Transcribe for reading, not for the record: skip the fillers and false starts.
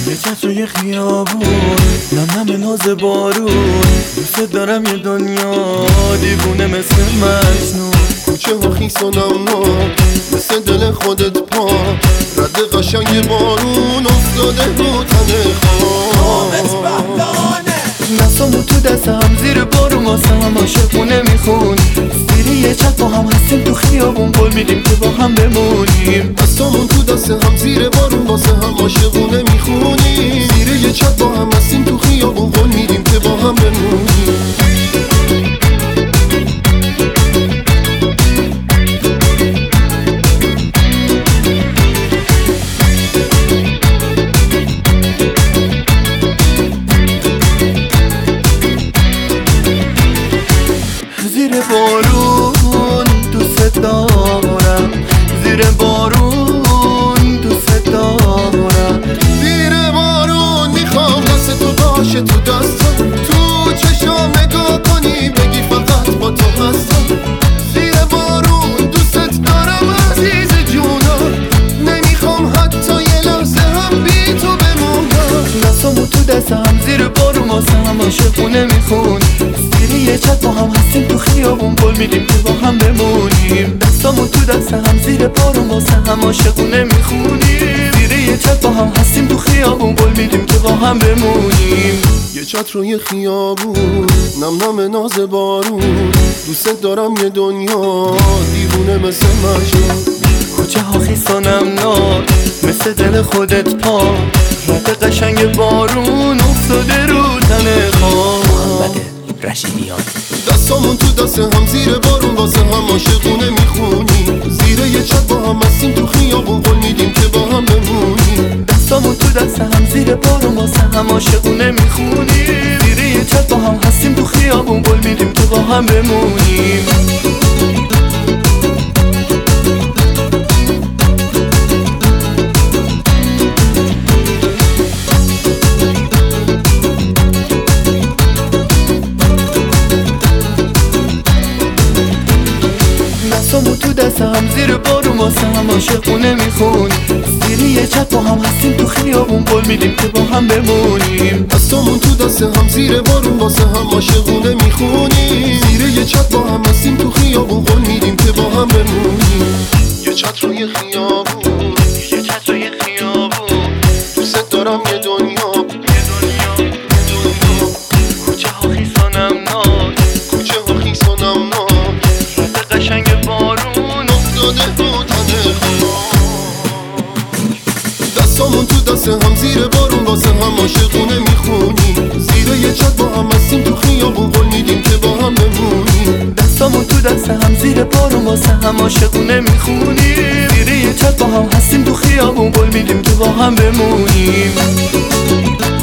یه چتر یه خیابون، نم نم ناز بارون، دوست دارم یه دنیا دیوونه مثل مجنون. کوچه ها خیس و نمناک مثل دل خودت پا، رد قشنگ بارون افتاده رو تن خواب. دستامو تو دستم زیر بارون واسه هم عاشقونه میخونیم. زیر یه چت با هم هستیم تو خیابون، قول میدیم که با هم بمونیم. دستامون تو دست هم زیر بارون واسه هم عاشقونه میخونیم. زیر یه چت با هم هستیم تو خیابون، قول میدیم که با هم بمونیم. زیر بارون دوست دارم، زیر بارون دوست دارم. زیر بارون میخوام دست تو باشه تو دستم، تو چشام نگاه کنی بگی فقط با تو هستم. زیر بارون دوست دارم عزیز جونم، نمیخوام حتی یه لحظه هم بی تو بمونم. دستامو تو دستم زیر بارون واسه هم عاشقونه میخونیم. زیر یه چت با هم هستیم تو خیابون، قول میدیم که با هم بمونیم. دستامو تو دستم زیر بارون واسه هم عاشقونه میخونیم. زیر یه چت با هم هستیم تو خیابون، قول میدیم که با هم بمونیم. یه چت روی خیابون، نم نم ناز بارون، دوست دارم یه دنیا دیوونه مثل مجنون. کوچه ها خیس و نمناک مثل دل خودت پا، رد قشنگ بارون افتاده رو تن خواب. محمد رشیدیان. دستامون تو دست هم زیر بارون واسه هم عاشقونه میخونیم. زیر یه چت با هم هستیم تو خیابون، قول میدیم که با هم بمونیم. دستامون تو دست هم زیر بارون واسه هم عاشقونه میخونیم. زیر یه چت با هم هستیم تو خیابون، قول میدیم که با هم بمونیم. دستامو تو دستم زیر بارون واسه هم عاشقونه میخونیم. زیر یه چت با هم هستیم تو خیابون، قول میدیم که با هم بمونیم. دستامون تو دست هم زیر بارون واسه هم عاشقونه میخونیم. زیر یه چت با هم هستیم تو خیابون، قول میدیم که با هم بمونیم. یه چت روی خیابون، یه چت روی خیابون، دوست دارم یه دنیا. کوچه ها خیس و نمناک، کوچه ها خیس و نمناک، رد قشنگ بارون افتاده رو تن خواب. دستامون تو دست هم زیر بارون واسه هم عاشقونه میخونیم. زیر یه چت با هم هستیم تو خیابون، قول میدیم که با هم بمونیم. دستامو تو دست هم زیر بارون واسه هم عاشقونه میخونیم. زیر یه چت با هم هستیم تو خیابون، قول میدیم که با هم بمونیم.